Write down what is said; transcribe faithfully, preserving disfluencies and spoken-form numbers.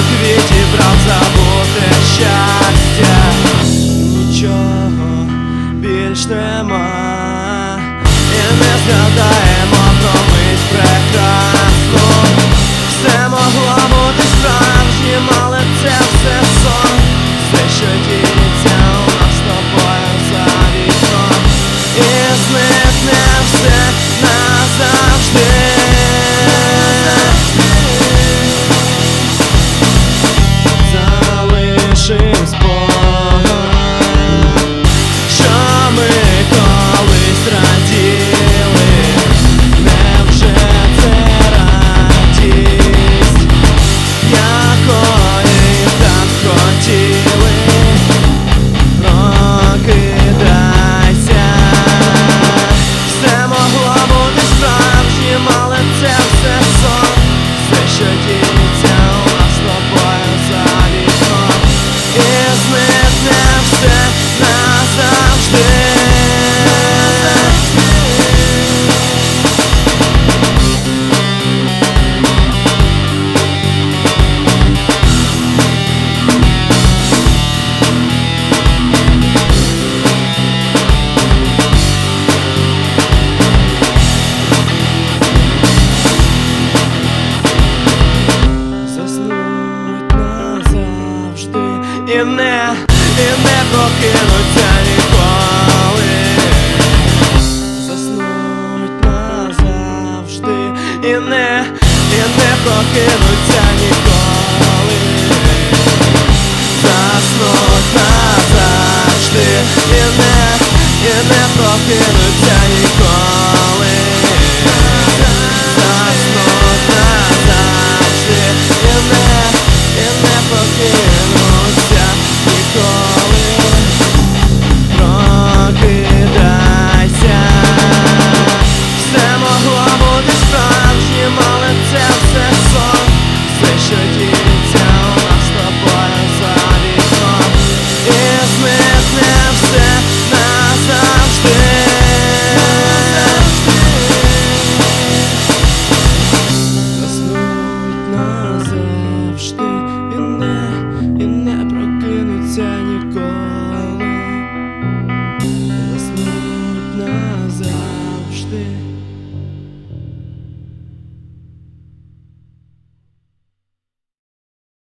квіті брав забути щастя. Нічого більш нема, і не згадаємо про мить прекрасну. Все могло бути справжнім, але це все сон. Все, що діється у нас з тобою за вікном, і зникне все назавжди. Залишим спогад, що ми колись раділи. Невже це радість, якої так хотіли? Прокидайся, все могло бути справжнім, але це все сон. Все, що діється у нас з тобою за вікном, і зникне все назавжди. І не, і не прокинуться ніколи. Заснуть назавжди. І не, і не прокинуться ніколи. Заснуть назавжди. І не, і не прокинуться ніколи. Заснуть назавжди. І не, і не прокинуться ніколи. Прокидайся, все могло бути справжнім, але це все сон. Все, що діється у нас з тобою за вікном, і зникне все назавжди. Заснуть назавжди. І не, і не прокинуться ніколи. Заснуть назавжди.